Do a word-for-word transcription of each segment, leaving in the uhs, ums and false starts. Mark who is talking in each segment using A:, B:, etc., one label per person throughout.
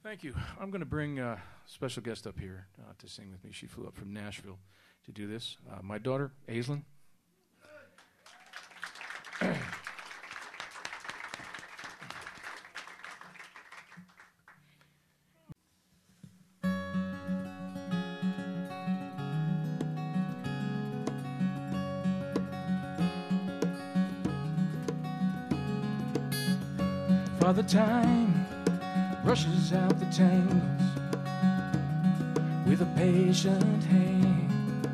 A: Thank you. I'm going to bring a special guest up here uh, to sing with me. She flew up from Nashville to do this. Uh, my daughter, Aislinn. Father Time rushes out the tangles with a patient hand.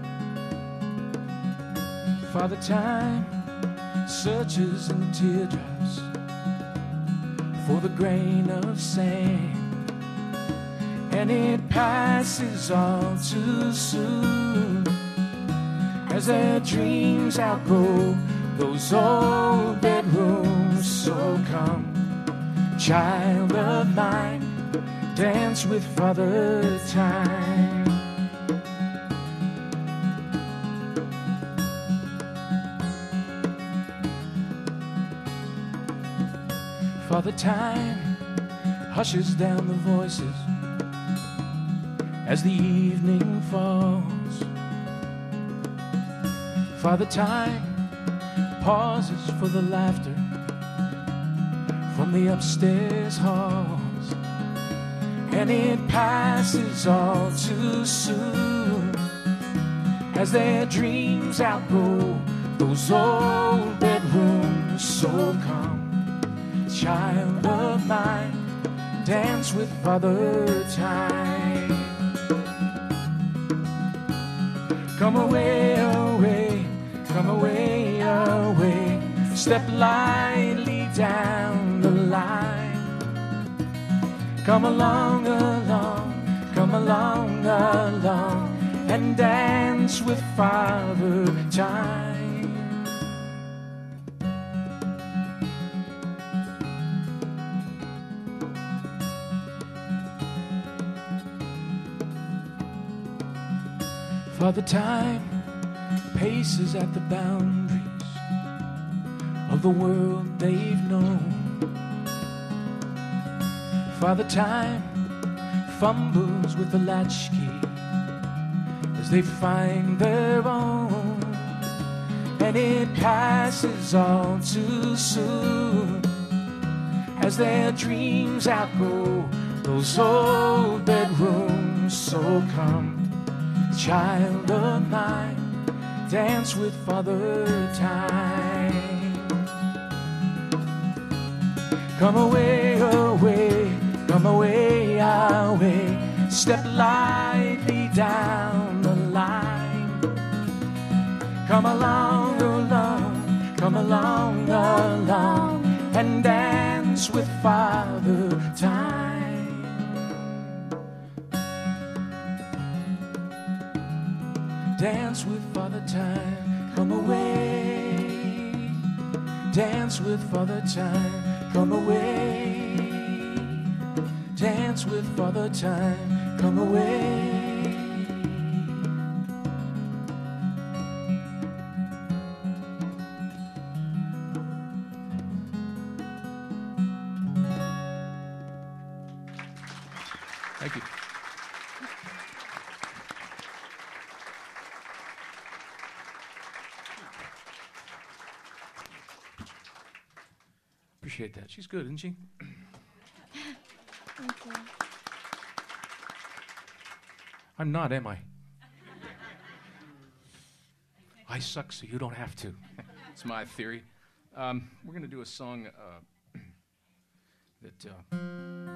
A: Father Time searches in the teardrops for the grain of sand, and it passes all too soon as their dreams outgrow those old bedrooms. So come, child of mine, dance with Father Time. Father Time hushes down the voices as the evening falls. Father Time pauses for the laughter from the upstairs halls, and it passes all too soon as their dreams outgrow those old bedrooms. So come, child of mine, dance with Father Time. Come away, away, come away, away, step lightly down the line. Come along, along, come along, along, and dance with Father Time. Father Time paces at the boundaries of the world they've known. Father Time fumbles with the latchkey as they find their own, and it passes all too soon as their dreams outgrow those old bedrooms. So come, child of mine, dance with Father Time. Come away, away, come away, away, step lightly down the line. Come along, along, come along, along, and dance with Father Time. Dance with Father Time, come away. Dance with Father Time, come away. Dance with Father Time, come away. Thank you. Appreciate that. She's good, isn't she?
B: Thank you.
A: I'm not, am I? I suck, so you don't have to. It's my theory. Um, we're going to do a song uh, that uh,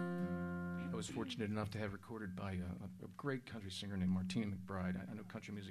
A: I was fortunate enough to have recorded by a, a great country singer named Martina McBride. I, I know country music